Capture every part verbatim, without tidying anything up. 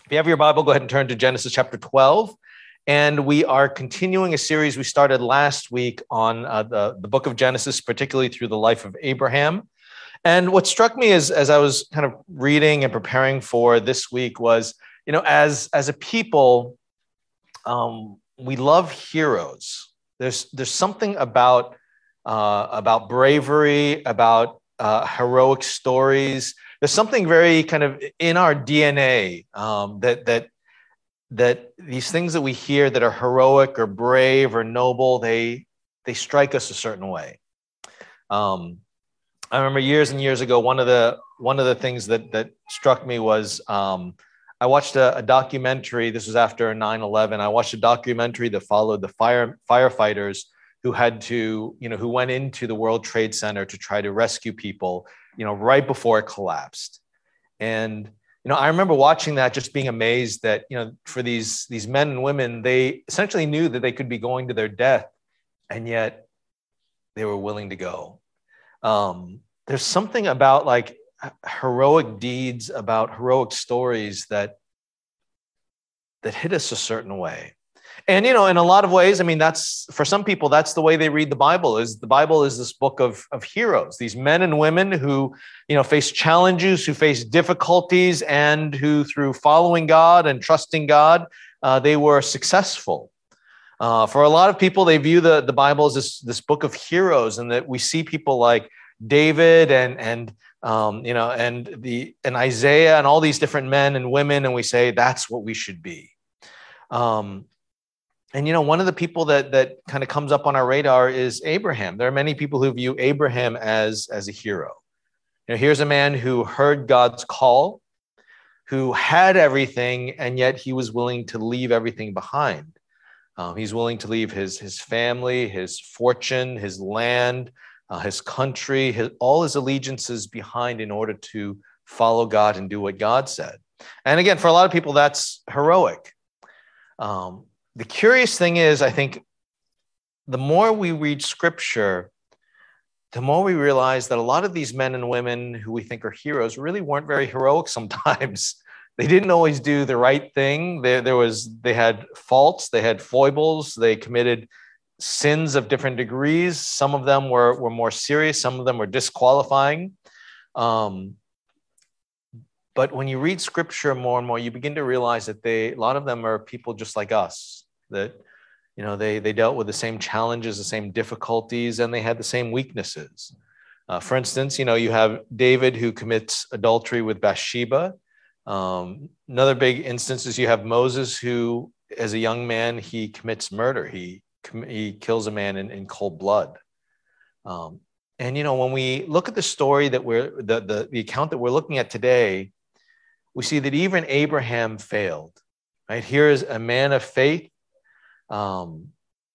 If you have your Bible, go ahead and turn to Genesis chapter twelve. And we are continuing a series we started last week on uh, the, the book of Genesis, particularly through the life of Abraham. And what struck me as, as I was kind of reading and preparing for this week was, you know, as, as a people, um, we love heroes. There's, there's something about, uh, about bravery, about uh, heroic stories. There's something very kind of in our D N A um, that, that, that these things that we hear that are heroic or brave or noble, they, they strike us a certain way. Um, I remember years and years ago, one of the, one of the things that, that struck me was um, I watched a, a documentary. This was after nine eleven. I watched a documentary that followed the fire firefighters who had to, you know, who went into the World Trade Center to try to rescue people, you know, right before it collapsed. And, you know, I remember watching that, just being amazed that, you know, for these, these men and women, they essentially knew that they could be going to their death, and yet they were willing to go. Um, there's something about like heroic deeds, about heroic stories that, that hit us a certain way. And, you know, in a lot of ways, I mean, that's, for some people, that's the way they read the Bible. Is the Bible is this book of, of heroes, these men and women who, you know, face challenges, who face difficulties, and who, through following God and trusting God, uh, they were successful. Uh, for a lot of people, they view the, the Bible as this, this book of heroes, and that we see people like David and, and um, you know, and the and Isaiah and all these different men and women, and we say that's what we should be. Um, And, you know, one of the people that that kind of comes up on our radar is Abraham. There are many people who view Abraham as, as a hero. You know, here's a man who heard God's call, who had everything, and yet he was willing to leave everything behind. Um, he's willing to leave his, his family, his fortune, his land, uh, his country, his, all his allegiances behind in order to follow God and do what God said. And again, for a lot of people, that's heroic. Um, The curious thing is, I think the more we read scripture, the more we realize that a lot of these men and women who we think are heroes really weren't very heroic sometimes. They didn't always do the right thing. There, there was, they had faults, they had foibles, they committed sins of different degrees. Some of them were, were more serious, some of them were disqualifying. Um, but when you read scripture more and more, you begin to realize that they, a lot of them are people just like us. That, you know, they, they dealt with the same challenges, the same difficulties, and they had the same weaknesses. Uh, for instance, you know, you have David who commits adultery with Bathsheba. Um, another big instance is you have Moses who, as a young man, he commits murder. He, he kills a man in, in cold blood. Um, and, you know, when we look at the story that we're, the, the, the account that we're looking at today, we see that even Abraham failed, right? Here is a man of faith. Um,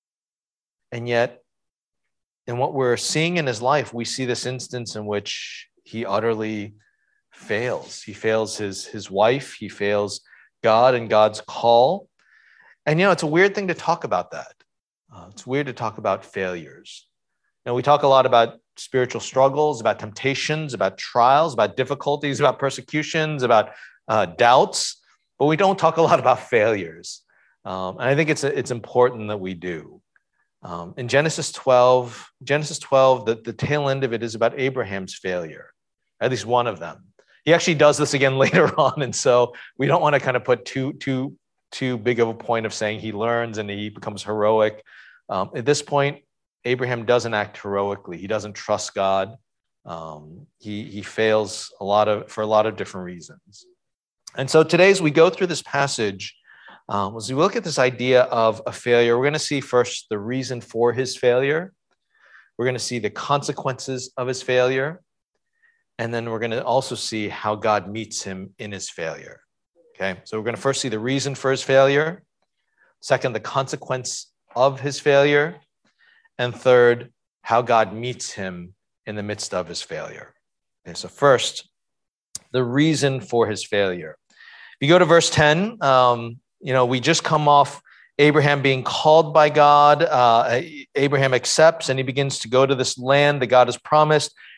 and yet, in what we're seeing in his life, we see this instance in which he utterly fails. He fails his, his wife. He fails God and God's call. And, you know, it's a weird thing to talk about that. Uh, it's weird to talk about failures. You know, we talk a lot about spiritual struggles, about temptations, about trials, about difficulties, about persecutions, about uh, doubts, but we don't talk a lot about failures. Um, and I think it's it's important that we do. Um, in Genesis twelve, Genesis twelve, the, the tail end of it is about Abraham's failure, at least one of them. He actually does this again later on, and so we don't want to kind of put too too too big of a point of saying he learns and he becomes heroic. Um, at this point, Abraham doesn't act heroically. He doesn't trust God. Um, he he fails a lot of for a lot of different reasons. And so today, as we go through this passage, Um, as we look at this idea of a failure, we're going to see first the reason for his failure. We're going to see the consequences of his failure. And then we're going to also see how God meets him in his failure. Okay, so we're going to first see the reason for his failure. Second, the consequence of his failure. And third, how God meets him in the midst of his failure. Okay, so first, the reason for his failure. If you go to verse ten, um, you know, we just come off Abraham being called by God. Uh, Abraham accepts and he begins to go to this land that God has promised.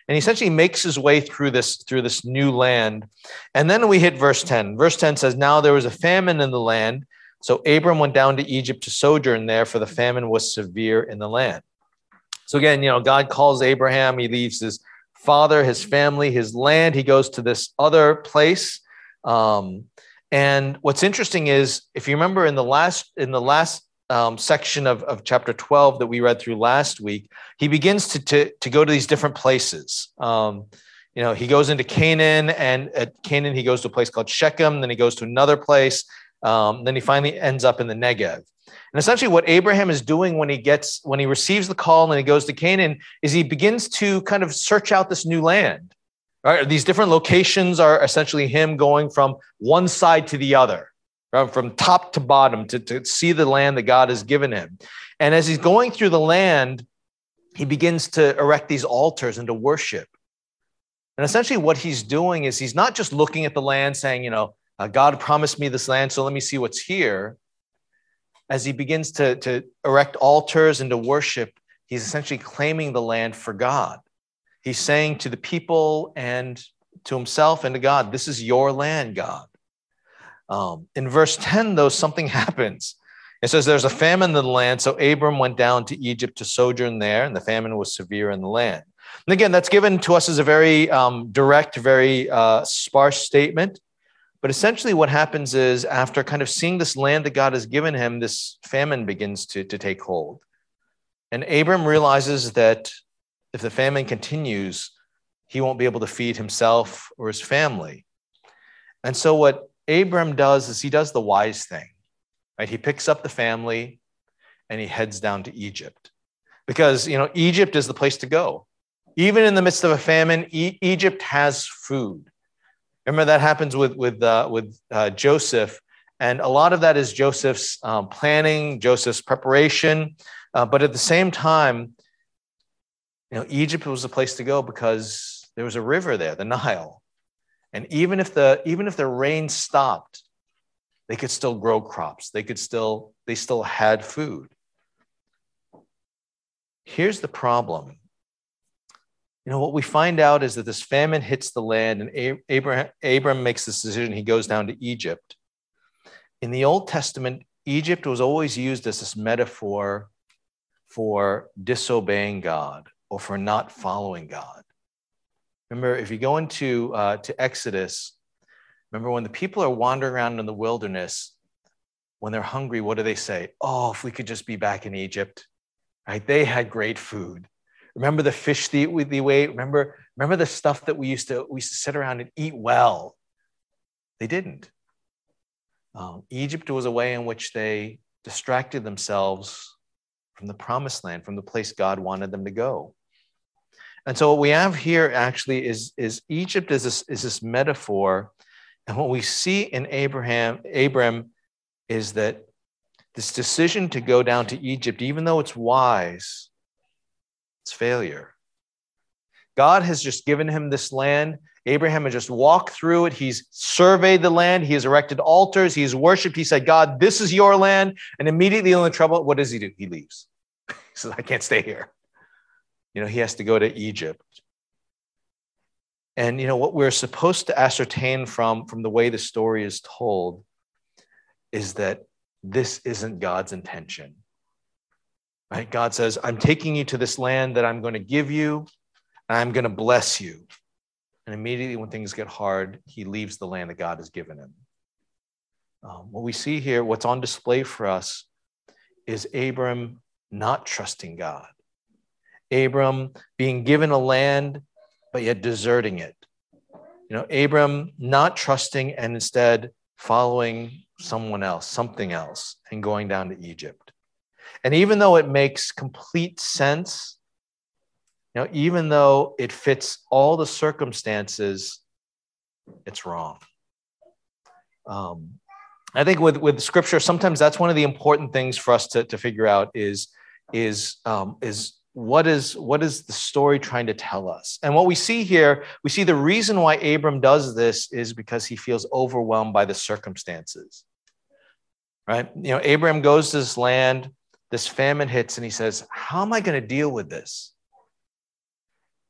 And he essentially makes his way through this, through this new land. And then we hit verse ten. Verse ten says, now there was a famine in the land. So Abram went down to Egypt to sojourn there, for the famine was severe in the land. So again, you know, God calls Abraham. He leaves his father, his family, his land. He goes to this other place. Um, and what's interesting is, if you remember in the last, in the last Um, section of, of chapter twelve that we read through last week, he begins to, to, to go to these different places. Um, you know, he goes into Canaan, and at Canaan, he goes to a place called Shechem. Then he goes to another place. Um, then he finally ends up in the Negev. And essentially what Abraham is doing when he gets, when he receives the call and he goes to Canaan, is he begins to kind of search out this new land. Right? These different locations are essentially him going from one side to the other, from top to bottom, to, to see the land that God has given him. And as he's going through the land, he begins to erect these altars and to worship. And essentially what he's doing is he's not just looking at the land saying, you know, uh, God promised me this land, so let me see what's here. As he begins to, to erect altars and to worship, he's essentially claiming the land for God. He's saying to the people and to himself and to God, this is your land, God. Um, in verse ten, though, something happens. It says there's a famine in the land, so Abram went down to Egypt to sojourn there, and the famine was severe in the land. And again, that's given to us as a very um, direct, very uh, sparse statement. But essentially what happens is, after kind of seeing this land that God has given him, this famine begins to, to take hold. And Abram realizes that if the famine continues, he won't be able to feed himself or his family. And so what Abram does is he does the wise thing, right? He picks up the family and he heads down to Egypt, because, you know, Egypt is the place to go. Even in the midst of a famine, e- Egypt has food. Remember that happens with, with, uh, with uh, Joseph. And a lot of that is Joseph's um, planning, Joseph's preparation. Uh, but at the same time, you know, Egypt was the place to go because there was a river there, the Nile. And even if the even if the rain stopped, they could still grow crops. They could still they still had food. Here's the problem. You know, what we find out is that this famine hits the land, and Abraham, Abram makes this decision. He goes down to Egypt. In the Old Testament, Egypt was always used as this metaphor for disobeying God or for not following God. Remember, if you go into uh, to Exodus, remember when the people are wandering around in the wilderness, when they're hungry, what do they say? Oh, if we could just be back in Egypt, right? They had great food. Remember the fish that we ate? Remember, remember the stuff that we used to we used to sit around and eat well? They didn't. Um, Egypt was a way in which they distracted themselves from the promised land, from the place God wanted them to go. And so what we have here actually is, is Egypt is this, is this metaphor. And what we see in Abraham, Abram is that this decision to go down to Egypt, even though it's wise, it's failure. God has just given him this land. Abraham has just walked through it. He's surveyed the land. He has erected altars. He's worshiped. He said, God, this is your land. And immediately in the trouble, what does he do? He leaves. He says, I can't stay here. You know, he has to go to Egypt. And, you know, what we're supposed to ascertain from, from the way the story is told is that this isn't God's intention. Right? God says, I'm taking you to this land that I'm going to give you, and I'm going to bless you. And immediately when things get hard, he leaves the land that God has given him. Um, what we see here, what's on display for us, is Abram not trusting God. Abram being given a land, but yet deserting it. You know, Abram not trusting and instead following someone else, something else, and going down to Egypt. And even though it makes complete sense, you know, even though it fits all the circumstances, it's wrong. Um, I think with, with scripture, sometimes that's one of the important things for us to, to figure out is, is, um, is what is, what is the story trying to tell us? And what we see here, we see the reason why Abram does this is because he feels overwhelmed by the circumstances, right? You know, Abram goes to this land, this famine hits, and he says, how am I going to deal with this?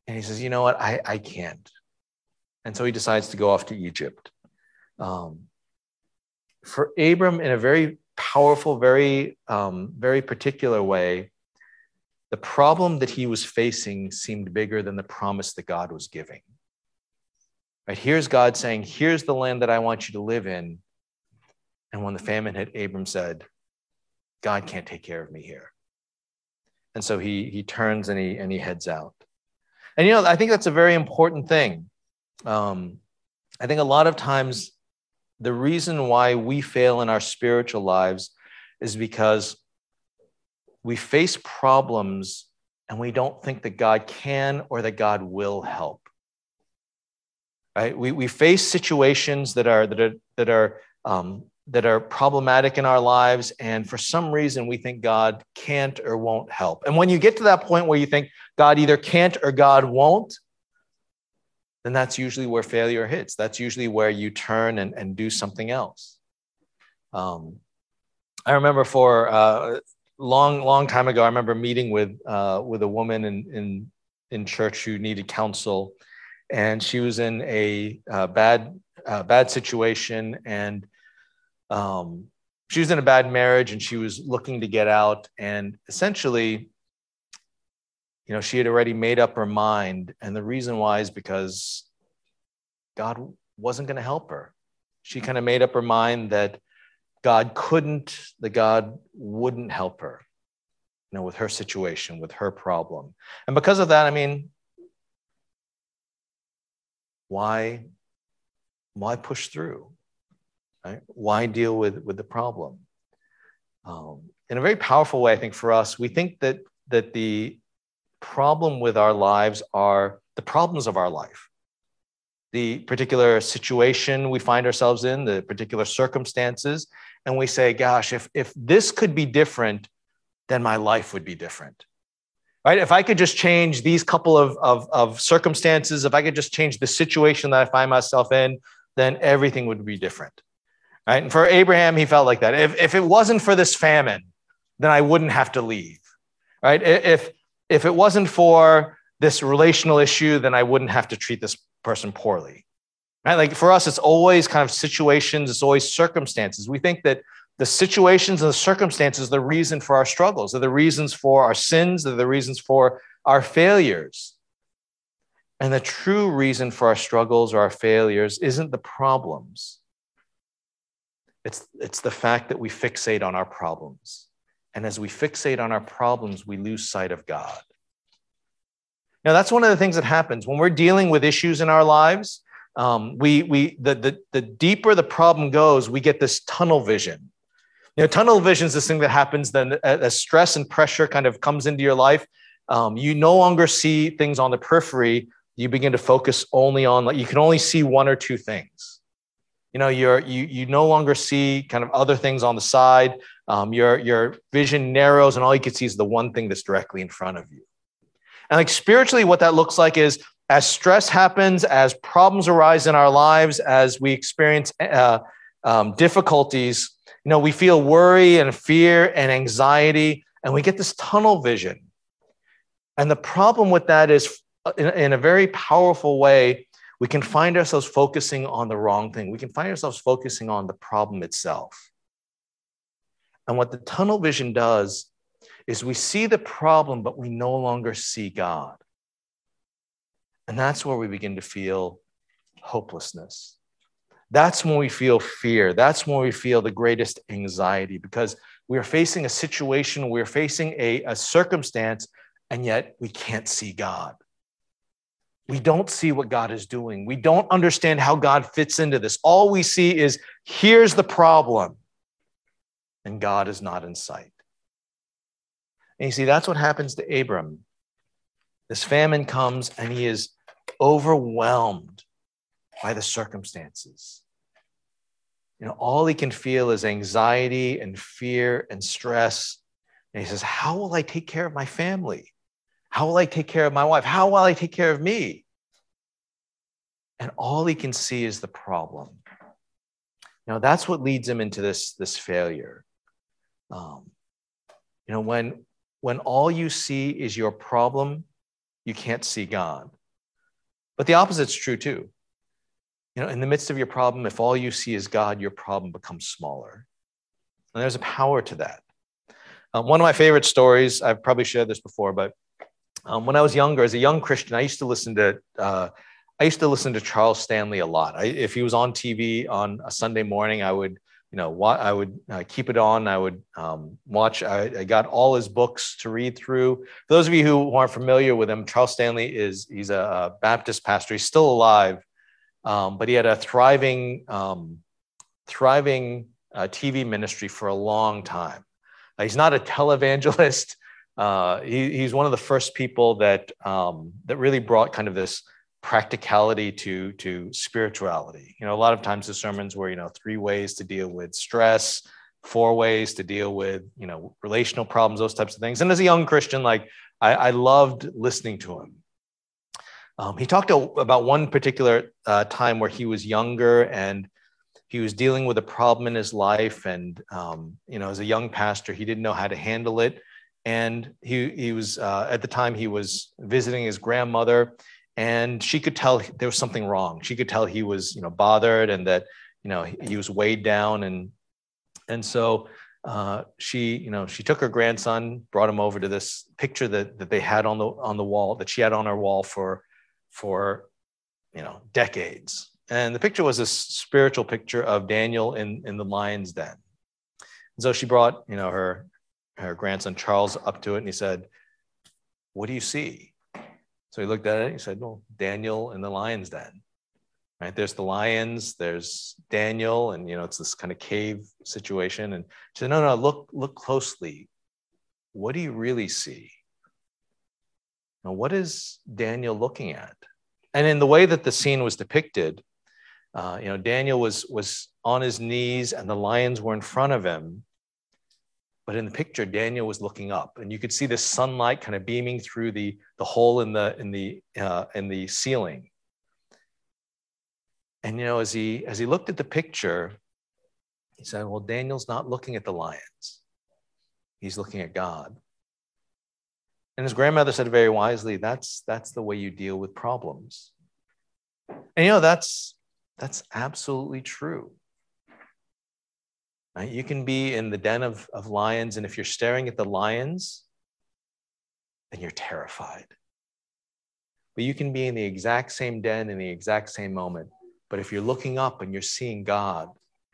And he says, you know what, I, I can't. And so he decides to go off to Egypt. Um, for Abram, in a very powerful, very, um, very particular way, the problem that he was facing seemed bigger than the promise that God was giving. Right? Here's God saying, here's the land that I want you to live in. And when the famine hit, Abram said, God can't take care of me here. And so he, he turns and he, and he heads out. And, you know, I think that's a very important thing. Um, I think a lot of times the reason why we fail in our spiritual lives is because we face problems and we don't think that God can or that God will help. Right? We, we face situations that are, that are, that are, um, that are problematic in our lives, and for some reason we think God can't or won't help. And when you get to that point where you think God either can't or God won't, then that's usually where failure hits. That's usually where you turn and, and do something else. Um, I remember for a uh, long, long time ago, I remember meeting with uh, with a woman in, in, in church who needed counsel, and she was in a uh, bad, uh, bad situation, and um, she was in a bad marriage, and she was looking to get out, and essentially, you know, she had already made up her mind. And the reason why is because God wasn't going to help her. She kind of made up her mind that God couldn't, that God wouldn't help her, you know, with her situation, with her problem. And because of that, I mean, why, why push through? Right? Why deal with, with the problem? Um, in a very powerful way, I think for us, we think that, that the problem with our lives are the problems of our life. The particular situation we find ourselves in, the particular circumstances, and we say, gosh, if, if this could be different, then my life would be different. Right? If I could just change these couple of, of, of circumstances, if I could just change the situation that I find myself in, then everything would be different. Right? And for Abraham, he felt like that. If, if it wasn't for this famine, then I wouldn't have to leave. Right? If, if it wasn't for this relational issue, then I wouldn't have to treat this person poorly. Right? Like for us, it's always kind of situations, it's always circumstances. We think that the situations and the circumstances are the reason for our struggles, are the reasons for our sins, are the reasons for our failures. And the true reason for our struggles or our failures isn't the problems. It's, it's the fact that we fixate on our problems. And as we fixate on our problems, we lose sight of God. Now, that's one of the things that happens when we're dealing with issues in our lives. Um, we, we, the, the, the deeper the problem goes, we get this tunnel vision. You know, tunnel vision is this thing that happens then as stress and pressure kind of comes into your life. Um, you no longer see things on the periphery. You begin to focus only on, like, you can only see one or two things. You know, you're, you, you no longer see kind of other things on the side. Um, your, your vision narrows and all you can see is the one thing that's directly in front of you. And like spiritually, what that looks like is as stress happens, as problems arise in our lives, as we experience uh, um, difficulties, you know, we feel worry and fear and anxiety, and we get this tunnel vision. And the problem with that is, in, in a very powerful way, we can find ourselves focusing on the wrong thing. We can find ourselves focusing on the problem itself. And what the tunnel vision does is we see the problem, but we no longer see God. And that's where we begin to feel hopelessness. That's when we feel fear. That's when we feel the greatest anxiety, because we are facing a situation, we're facing a, a circumstance, and yet we can't see God. We don't see what God is doing. We don't understand how God fits into this. All we see is, here's the problem, and God is not in sight. And you see, that's what happens to Abram. This famine comes, and he is overwhelmed by the circumstances. You know, all he can feel is anxiety and fear and stress. And he says, how will I take care of my family? How will I take care of my wife? How will I take care of me? And all he can see is the problem. Now, that's what leads him into this, this failure. Um, you know, when, when all you see is your problem, you can't see God. But the opposite's true too. You know, in the midst of your problem, if all you see is God, your problem becomes smaller. And there's a power to that. Um, one of my favorite stories, I've probably shared this before, but um, when I was younger, as a young Christian, I used to listen to uh, I used to listen to Charles Stanley a lot. I, if he was on T V on a Sunday morning, I would, you know, wa- I would uh, keep it on. I would um, watch. I, I got all his books to read through. For those of you who aren't familiar with him, Charles Stanley is he's a, a Baptist pastor. He's still alive, um, but he had a thriving, um, thriving uh, T V ministry for a long time. Uh, he's not a televangelist. Uh, he, he's one of the first people that um, that really brought kind of this practicality to to spirituality. You know, a lot of times the sermons were, you know, three ways to deal with stress, four ways to deal with, you know, relational problems, those types of things. And as a young Christian, like I, I loved listening to him. Um, he talked about one particular uh, time where he was younger and he was dealing with a problem in his life. And, um, you know, as a young pastor, he didn't know how to handle it. And he, he was, uh, at the time he was visiting his grandmother, and she could tell there was something wrong. She could tell he was, you know, bothered and that, you know, he, he was weighed down. And, and so uh, she, you know, she took her grandson, brought him over to this picture that, that they had on the, on the wall, that she had on her wall for, for, you know, decades. And the picture was a spiritual picture of Daniel in, in the lion's den. And so she brought, you know, her, her grandson Charles up to it, and he said, "What do you see?" So he looked at it, he said, "Well, Daniel in the lion's den." Right? There's the lions, there's Daniel, and, you know, it's this kind of cave situation. And she said, no, no, look, look closely. What do you really see? Now, what is Daniel looking at? And in the way that the scene was depicted, uh, you know, Daniel was, was on his knees and the lions were in front of him. But in the picture, Daniel was looking up, and you could see the sunlight kind of beaming through the, the hole in the, in, the, uh, in the ceiling. And, you know, as he, as he looked at the picture, he said, well, Daniel's not looking at the lions. He's looking at God. And his grandmother said very wisely, that's, that's the way you deal with problems. And, you know, that's, that's absolutely true. Right? You can be in the den of, of lions, and if you're staring at the lions, then you're terrified. But you can be in the exact same den in the exact same moment. But if you're looking up and you're seeing God,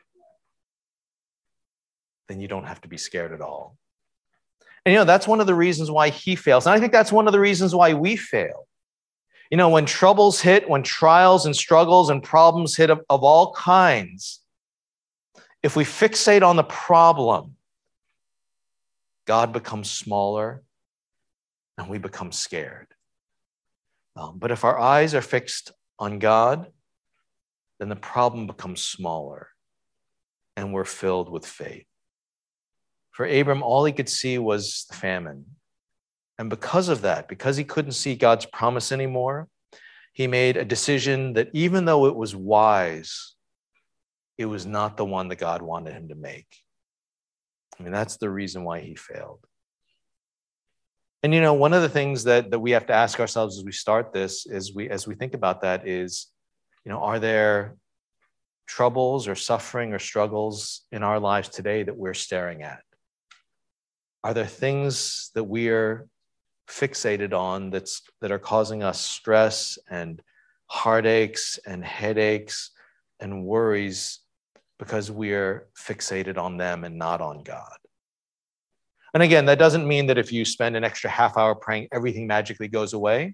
then you don't have to be scared at all. And, you know, that's one of the reasons why he fails. And I think that's one of the reasons why we fail. You know, when troubles hit, when trials and struggles and problems hit of, of all kinds, if we fixate on the problem, God becomes smaller and we become scared. Um, but if our eyes are fixed on God, then the problem becomes smaller and we're filled with faith. For Abram, all he could see was the famine. And because of that, because he couldn't see God's promise anymore, he made a decision that even though it was wise, it was not the one that God wanted him to make. I mean, that's the reason why he failed. And, you know, one of the things that, that we have to ask ourselves as we start this is we, as we think about that is, you know, are there troubles or suffering or struggles in our lives today that we're staring at? Are there things that we are fixated on that's, that are causing us stress and heartaches and headaches and worries because we are fixated on them and not on God? And again, that doesn't mean that if you spend an extra half hour praying, everything magically goes away.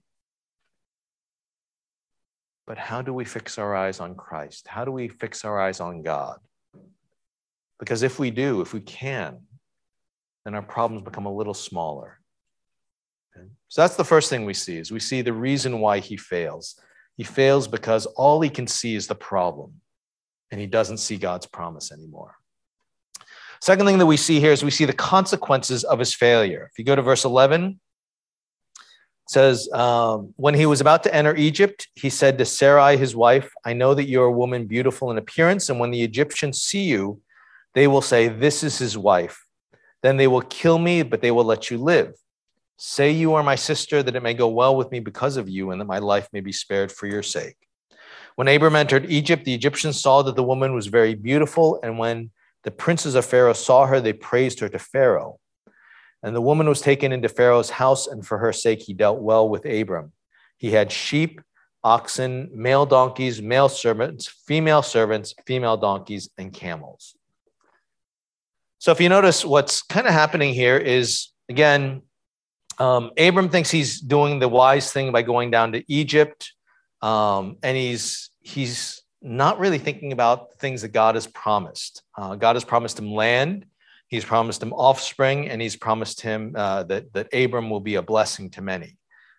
But how do we fix our eyes on Christ? How do we fix our eyes on God? Because if we do, if we can, then our problems become a little smaller. Okay? So that's the first thing we see, is we see the reason why he fails. He fails because all he can see is the problem, and he doesn't see God's promise anymore. Second thing that we see here is we see the consequences of his failure. If you go to verse eleven, it says, um, when he was about to enter Egypt, he said to Sarai, his wife, I know that you're a woman beautiful in appearance, and when the Egyptians see you, they will say, this is his wife. Then they will kill me, but they will let you live. Say you are my sister, that it may go well with me because of you, and that my life may be spared for your sake. When Abram entered Egypt, the Egyptians saw that the woman was very beautiful, and when the princes of Pharaoh saw her, they praised her to Pharaoh. And the woman was taken into Pharaoh's house, and for her sake he dealt well with Abram. He had sheep, oxen, male donkeys, male servants, female servants, female donkeys, and camels. So if you notice, what's kind of happening here is, again, um, Abram thinks he's doing the wise thing by going down to Egypt, um, and he's he's not really thinking about things that God has promised. Uh, God has promised him land, he's promised him offspring, and he's promised him uh, that, that Abram will be a blessing to many.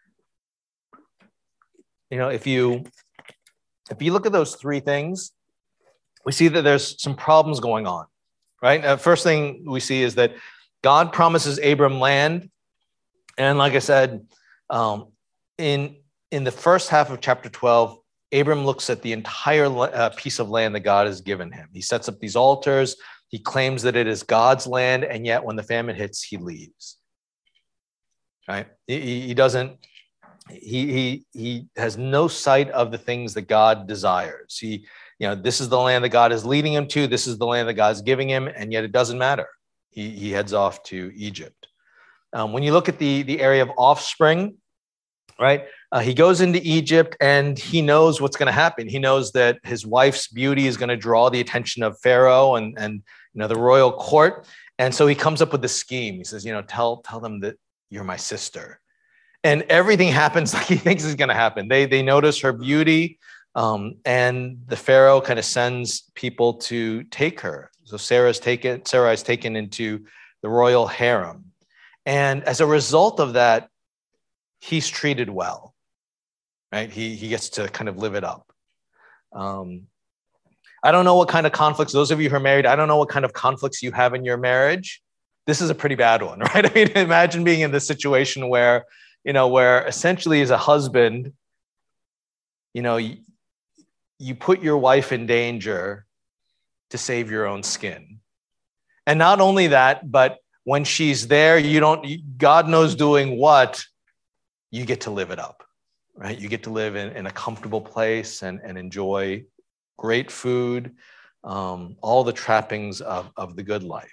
You know, if you if you look at those three things, we see that there's some problems going on, right? Uh, first thing we see is that God promises Abram land. And like I said, um, in, in the first half of chapter twelve, Abram looks at the entire uh, piece of land that God has given him. He sets up these altars. He claims that it is God's land. And yet when the famine hits, he leaves, right? He, he doesn't, he, he, he has no sight of the things that God desires. He, you know, this is the land that God is leading him to. This is the land that God's giving him. And yet it doesn't matter. He, he heads off to Egypt. Um, when you look at the, the area of offspring, right, uh, he goes into Egypt and he knows what's going to happen. He knows that his wife's beauty is going to draw the attention of Pharaoh and, and you know, the royal court. And so he comes up with this scheme. He says, you know, tell, tell them that you're my sister. And everything happens like he thinks is going to happen. They, they notice her beauty, um, and the Pharaoh kind of sends people to take her. So Sarah's taken, Sarah is taken into the royal harem. And as a result of that, he's treated well, right? He, he gets to kind of live it up. Um, I don't know what kind of conflicts, those of you who are married, I don't know what kind of conflicts you have in your marriage. This is a pretty bad one, right? I mean, imagine being in this situation where, you know, where essentially as a husband, you know, you, you put your wife in danger to save your own skin. And not only that, but when she's there, you don't, God knows doing what, you get to live it up, right? You get to live in, in a comfortable place and, and enjoy great food, um, all the trappings of, of the good life.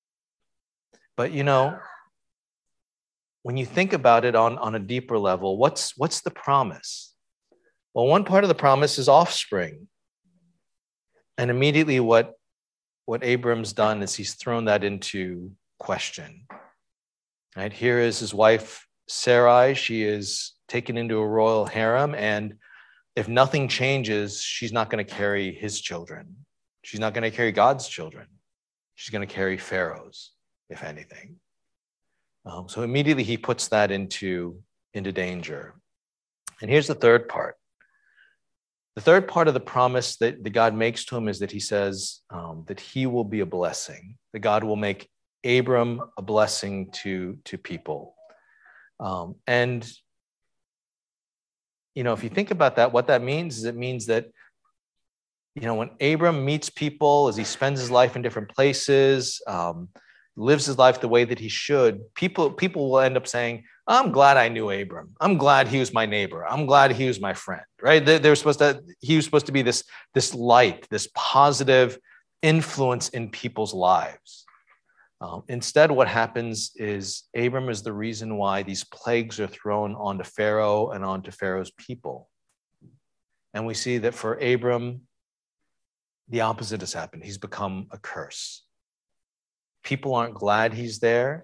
But, you know, when you think about it on, on a deeper level, what's, what's the promise? Well, one part of the promise is offspring. And immediately what, what Abram's done is he's thrown that into question, right? Here is his wife, Sarai. She is taken into a royal harem. And if nothing changes, she's not going to carry his children. She's not going to carry God's children. She's going to carry Pharaoh's, if anything. Um, so immediately he puts that into, into danger. And here's the third part. The third part of the promise that, that God makes to him is that he says um, that he will be a blessing, that God will make Abram a blessing to, to people. Um, and, you know, if you think about that, what that means is it means that, you know, when Abram meets people, as he spends his life in different places, um, lives his life the way that he should, people, people will end up saying, I'm glad I knew Abram. I'm glad he was my neighbor. I'm glad he was my friend, right? They, they're supposed to, he was supposed to be this, this light, this positive influence in people's lives. Um, instead, what happens is Abram is the reason why these plagues are thrown onto Pharaoh and onto Pharaoh's people. And we see that for Abram, the opposite has happened. He's become a curse. People aren't glad he's there.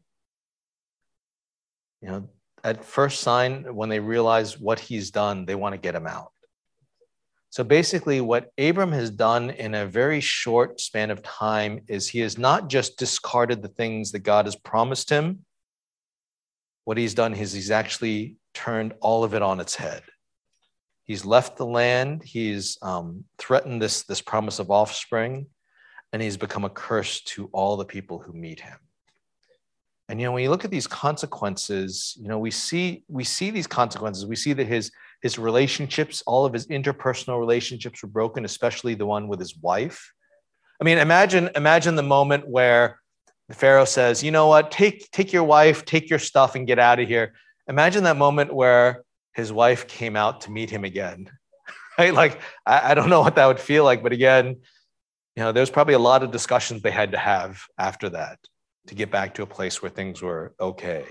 You know, at first sign, when they realize what he's done, they want to get him out. So basically what Abram has done in a very short span of time is he has not just discarded the things that God has promised him. What he's done is he's actually turned all of it on its head. He's left the land. He's um, threatened this, this promise of offspring, and he's become a curse to all the people who meet him. And, you know, when you look at these consequences, you know, we see, we see these consequences. We see that his, his relationships, all of his interpersonal relationships were broken, especially the one with his wife. I mean, imagine, imagine the moment where the Pharaoh says, you know what, take, take your wife, take your stuff and get out of here. Imagine that moment where his wife came out to meet him again, right? Like, I, I don't know what that would feel like, but again, you know, there's probably a lot of discussions they had to have after that to get back to a place where things were okay.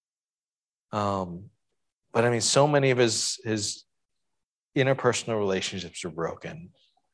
Um, but I mean, so many of his, his interpersonal relationships were broken.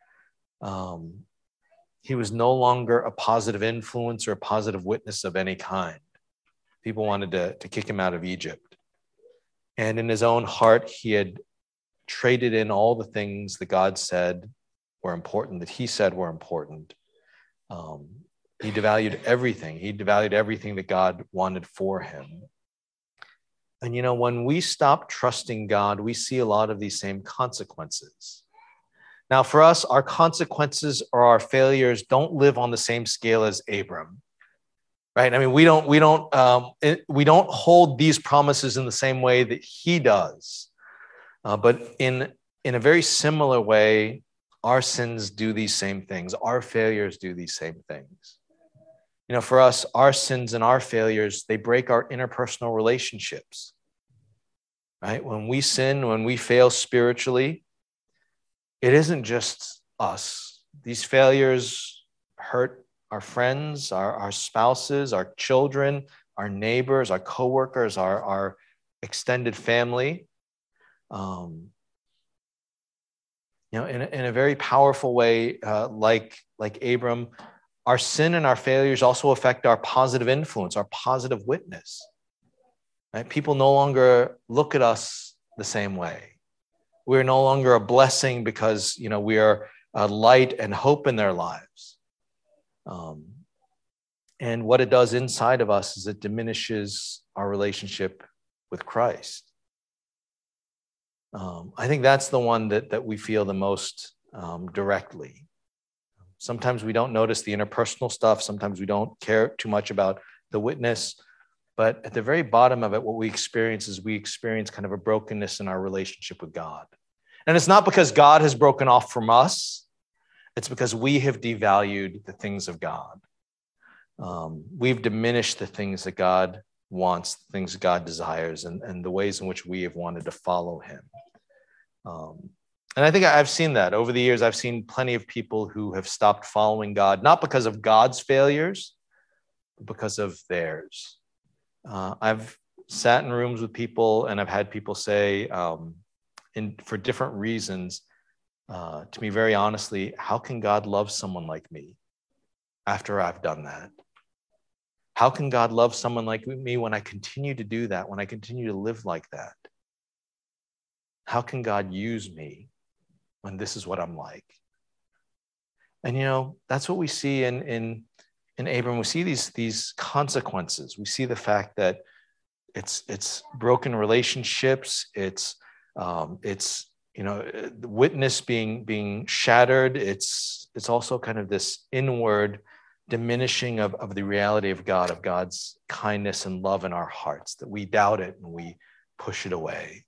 Um, he was no longer a positive influence or a positive witness of any kind. People wanted to, to kick him out of Egypt. And in his own heart, he had traded in all the things that God said were important, that he said were important. Um, he devalued everything. He devalued everything that God wanted for him. And, you know, when we stop trusting God, we see a lot of these same consequences. Now, for us, our consequences or our failures don't live on the same scale as Abram, right? I mean, we don't, we don't, um, it, we don't hold these promises in the same way that he does. Uh, but in, in a very similar way, our sins do these same things. Our failures do these same things. You know, for us, our sins and our failures, they break our interpersonal relationships, right? When we sin, when we fail spiritually, it isn't just us. These failures hurt our friends, our, our spouses, our children, our neighbors, our coworkers, our, our extended family. Um, you know, in a, in a very powerful way, uh, like, like Abram, our sin and our failures also affect our positive influence, our positive witness. Right? People no longer look at us the same way. We're no longer a blessing because, you know, we are a light and hope in their lives. Um, and what it does inside of us is it diminishes our relationship with Christ. Um, I think that's the one that, that we feel the most um, directly. Sometimes we don't notice the interpersonal stuff. Sometimes we don't care too much about the witness. But at the very bottom of it, what we experience is we experience kind of a brokenness in our relationship with God. And it's not because God has broken off from us. It's because we have devalued the things of God. Um, we've diminished the things that God wants, the things that God desires, and, and the ways in which we have wanted to follow him. Um, and I think I've seen that over the years. I've seen plenty of people who have stopped following God, not because of God's failures, but because of theirs. Uh, I've sat in rooms with people and I've had people say, um, in, for different reasons, uh, to me very honestly, how can God love someone like me after I've done that? How can God love someone like me when I continue to do that, when I continue to live like that? How can God use me when this is what I'm like? And, you know, that's what we see in, in, in Abram. We see these, these consequences. We see the fact that it's, it's broken relationships. It's, um, it's, you know, the witness being, being shattered. It's, it's also kind of this inward diminishing of, of the reality of God, of God's kindness and love in our hearts, that we doubt it and we push it away.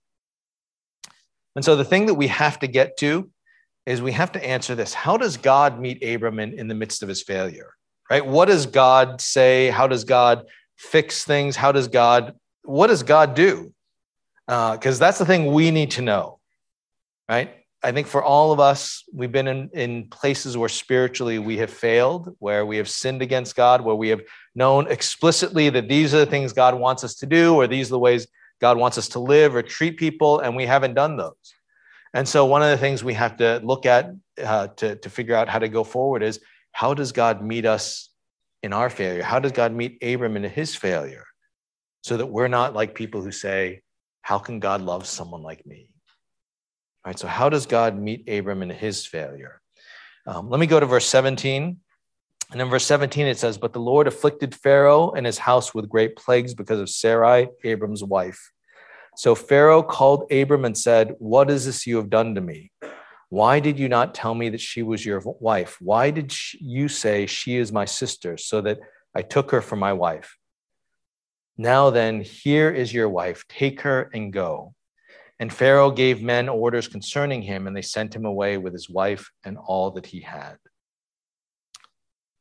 And so the thing that we have to get to is we have to answer this. How does God meet Abram in, in the midst of his failure, right? What does God say? How does God fix things? How does God, what does God do? Because uh, that's the thing we need to know, right? I think for all of us, we've been in, in places where spiritually we have failed, where we have sinned against God, where we have known explicitly that these are the things God wants us to do, or these are the ways God wants us to live or treat people, and we haven't done those. And so one of the things we have to look at uh, to, to figure out how to go forward is, how does God meet us in our failure? How does God meet Abram in his failure? So that we're not like people who say, how can God love someone like me? All right, so how does God meet Abram in his failure? Um, let me go to verse seventeen. And in verse seventeen, it says, but the Lord afflicted Pharaoh and his house with great plagues because of Sarai, Abram's wife. So Pharaoh called Abram and said, what is this you have done to me? Why did you not tell me that she was your wife? Why did you say she is my sister, so that I took her for my wife? Now then, here is your wife. Take her and go. And Pharaoh gave men orders concerning him, and they sent him away with his wife and all that he had.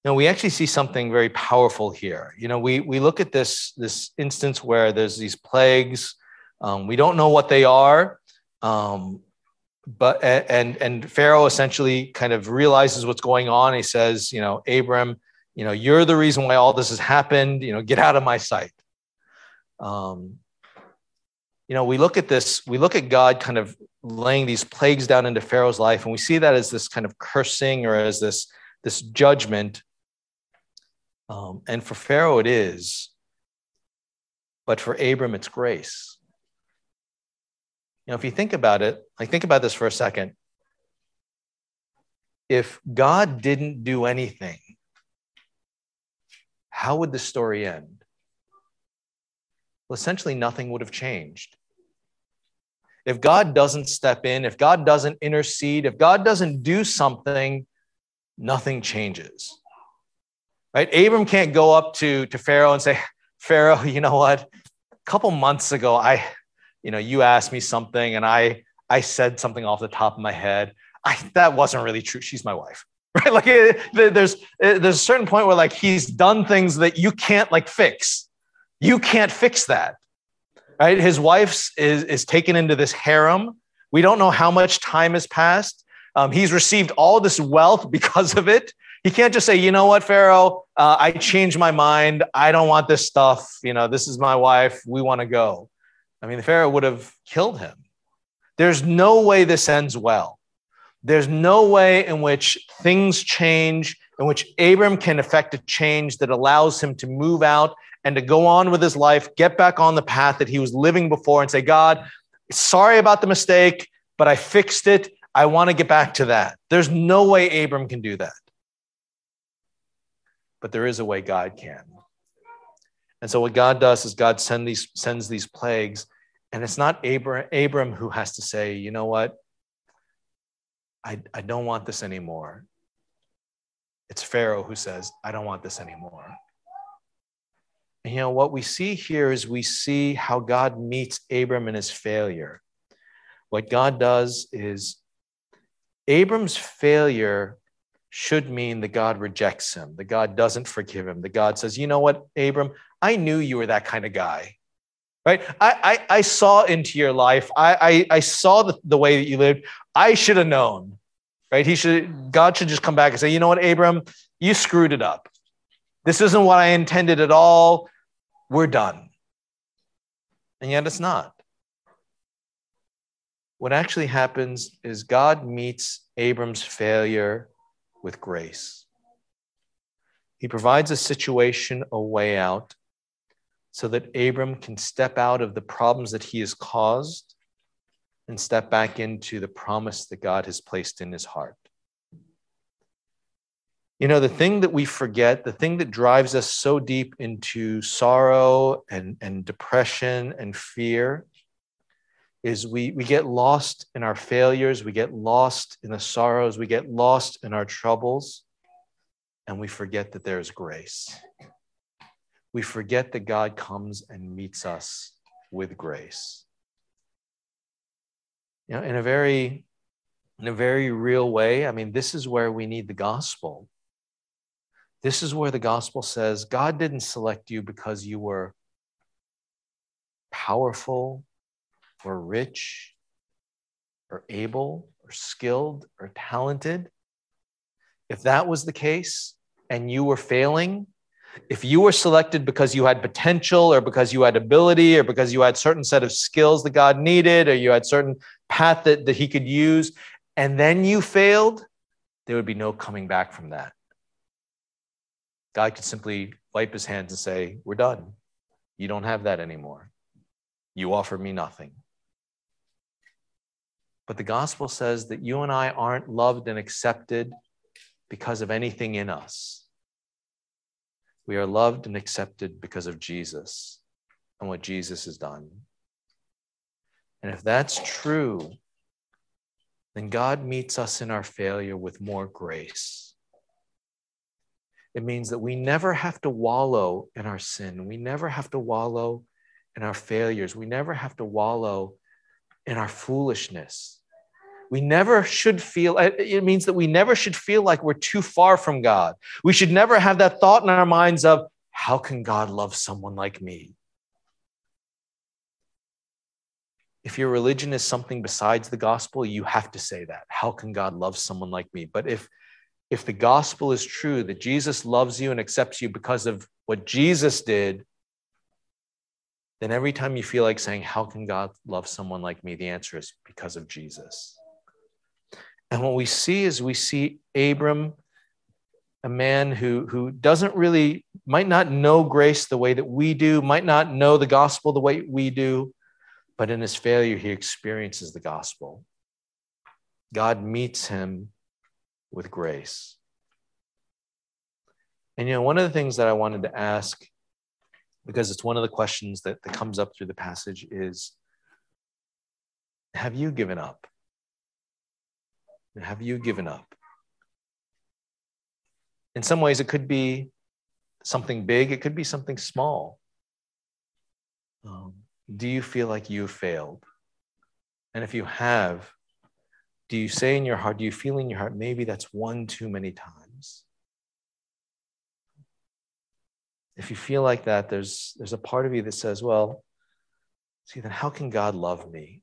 Now, we actually see something very powerful here. You know, we, we look at this, this instance where there's these plagues. Um, we don't know what they are. Um, but and and Pharaoh essentially kind of realizes what's going on. He says, you know, Abram, you know, you're the reason why all this has happened. You know, get out of my sight. Um, you know, we look at this, we look at God kind of laying these plagues down into Pharaoh's life, and we see that as this kind of cursing or as this, this judgment. Um, and for Pharaoh, it is. But for Abram, it's grace. You know, if you think about it, like think about this for a second. If God didn't do anything, how would the story end? Well, essentially, nothing would have changed. If God doesn't step in, if God doesn't intercede, if God doesn't do something, nothing changes. Right? Abram can't go up to, to Pharaoh and say, Pharaoh, you know what? A couple months ago, I, you know, you asked me something and I, I said something off the top of my head. I, that wasn't really true. She's my wife, right? Like it, there's, there's a certain point where like he's done things that you can't like fix. You can't fix that, right? His wife is, is taken into this harem. We don't know how much time has passed. Um, he's received all this wealth because of it. He can't just say, you know what, Pharaoh, uh, I changed my mind. I don't want this stuff. You know, this is my wife. We want to go. I mean, the Pharaoh would have killed him. There's no way this ends well. There's no way in which things change, in which Abram can effect a change that allows him to move out and to go on with his life, get back on the path that he was living before and say, God, sorry about the mistake, but I fixed it. I want to get back to that. There's no way Abram can do that. But there is a way God can. And so what God does is God send these, sends these plagues, and it's not Abram, Abram who has to say, you know what? I, I don't want this anymore. It's Pharaoh who says, I don't want this anymore. And you know, what we see here is we see how God meets Abram in his failure. What God does is Abram's failure should mean that God rejects him, that God doesn't forgive him, that God says, you know what, Abram, I knew you were that kind of guy, right? I, I, I saw into your life. I, I, I saw the, the way that you lived. I should have known, right? He should, God should just come back and say, you know what, Abram, you screwed it up. This isn't what I intended at all. We're done. And yet it's not. What actually happens is God meets Abram's failure with grace. He provides a situation, a way out, so that Abram can step out of the problems that he has caused and step back into the promise that God has placed in his heart. You know, the thing that we forget, the thing that drives us so deep into sorrow and, and depression and fear is we, we get lost in our failures, we get lost in the sorrows, we get lost in our troubles, and we forget that there is grace. We forget that God comes and meets us with grace. You know, in a very, in a very real way, I mean, this is where we need the gospel. This is where the gospel says God didn't select you because you were powerful or rich or able or skilled or talented. If that was the case and you were failing, if you were selected because you had potential or because you had ability or because you had certain set of skills that God needed or you had certain path that, that he could use, and then you failed, there would be no coming back from that. God could simply wipe his hands and say, we're done. You don't have that anymore. You offer me nothing. But the gospel says that you and I aren't loved and accepted because of anything in us. We are loved and accepted because of Jesus and what Jesus has done. And if that's true, then God meets us in our failure with more grace. It means that we never have to wallow in our sin. We never have to wallow in our failures. We never have to wallow in our foolishness. We never should feel, it means that we never should feel like we're too far from God. We should never have that thought in our minds of, how can God love someone like me? If your religion is something besides the gospel, you have to say that. How can God love someone like me? But if, if the gospel is true, that Jesus loves you and accepts you because of what Jesus did, then every time you feel like saying, how can God love someone like me? The answer is because of Jesus. And what we see is we see Abram, a man who, who doesn't really, might not know grace the way that we do, might not know the gospel the way we do, but in his failure, he experiences the gospel. God meets him with grace. And, you know, one of the things that I wanted to ask, because it's one of the questions that, that comes up through the passage, is, have you given up? Have you given up? In some ways, it could be something big. It could be something small. Um, do you feel like you failed? And if you have, do you say in your heart, do you feel in your heart, maybe that's one too many times? If you feel like that, there's, there's a part of you that says, well, see, then how can God love me?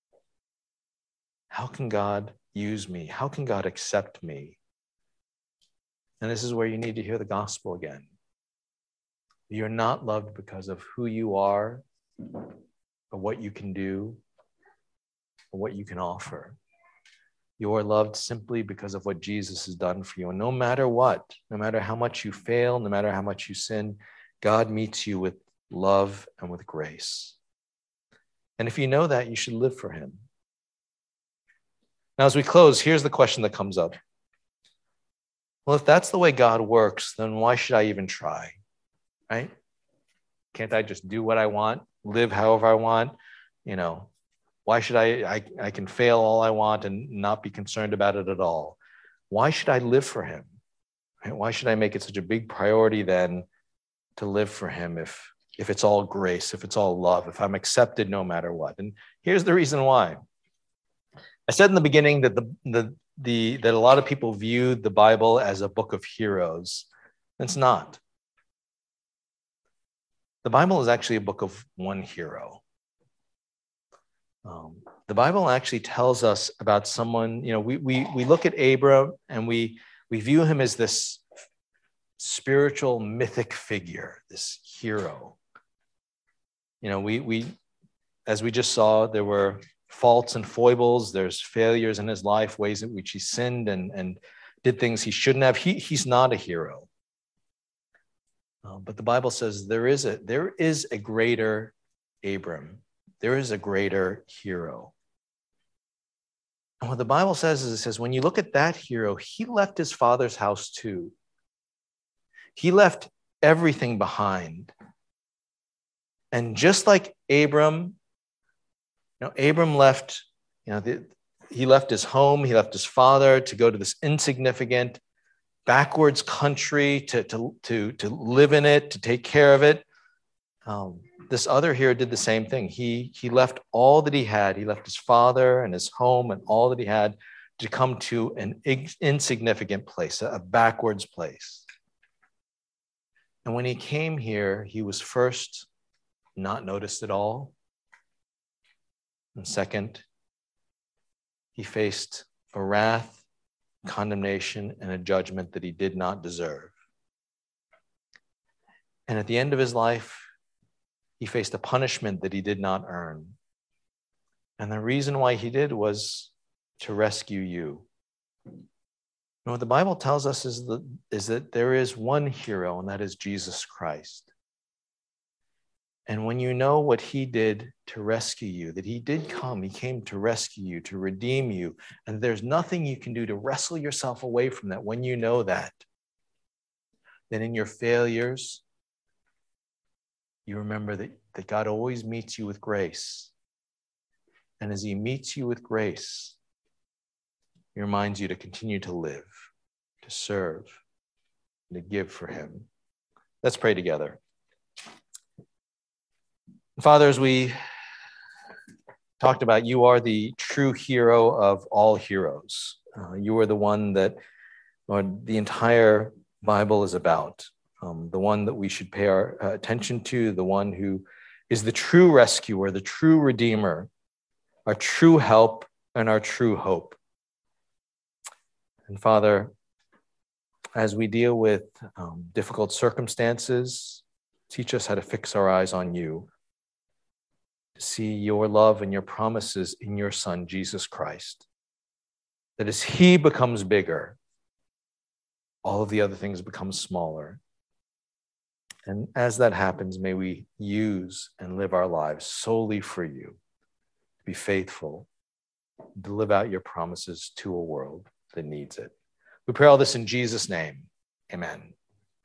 How can God use me? How can God accept me? And this is where you need to hear the gospel again. You're not loved because of who you are, or what you can do, or what you can offer. You are loved simply because of what Jesus has done for you. And no matter what, no matter how much you fail, no matter how much you sin, God meets you with love and with grace. And if you know that, you should live for him. Now, as we close, here's the question that comes up. Well, if that's the way God works, then why should I even try? Right? Can't I just do what I want, live however I want? You know, why should I, I, I can fail all I want and not be concerned about it at all. Why should I live for him? Right? Why should I make it such a big priority then to live for him if, if it's all grace, if it's all love, if I'm accepted no matter what? And here's the reason why. I said in the beginning that the, the, the, that a lot of people view the Bible as a book of heroes. It's not. The Bible is actually a book of one hero. Um, the Bible actually tells us about someone, you know, we, we, we look at Abram and we, we view him as this spiritual mythic figure, this hero. You know, we, we, as we just saw, there were faults and foibles. There's failures in his life, ways in which he sinned and, and did things he shouldn't have. He, he's not a hero. Uh, but the Bible says there is a there is a greater Abram. There is a greater hero. And what the Bible says is, it says, when you look at that hero, he left his father's house too. He left everything behind. And just like Abram, you know, Abram left, you know, the, he left his home, he left his father to go to this insignificant, backwards country to, to, to, to live in it, to take care of it. Um, this other hero did the same thing. He, he left all that he had. He left his father and his home and all that he had to come to an insignificant place, a backwards place. And when he came here, he was first not noticed at all. And second, he faced a wrath, condemnation, and a judgment that he did not deserve. And at the end of his life, he faced a punishment that he did not earn. And the reason why he did was to rescue you. And what the Bible tells us is that, is that there is one hero, and that is Jesus Christ. And when you know what he did to rescue you, that he did come, he came to rescue you, to redeem you, and there's nothing you can do to wrestle yourself away from that. When you know that, then in your failures, you remember that, that God always meets you with grace. And as he meets you with grace, he reminds you to continue to live, to serve, and to give for him. Let's pray together. Father, as we talked about, you are the true hero of all heroes. Uh, you are the one that, Lord, the entire Bible is about, um, the one that we should pay our uh, attention to, the one who is the true rescuer, the true redeemer, our true help and our true hope. And Father, as we deal with um, difficult circumstances, teach us how to fix our eyes on you, to see your love and your promises in your Son, Jesus Christ, that as he becomes bigger, all of the other things become smaller. And as that happens, may we use and live our lives solely for you, to be faithful, to live out your promises to a world that needs it. We pray all this in Jesus' name. Amen.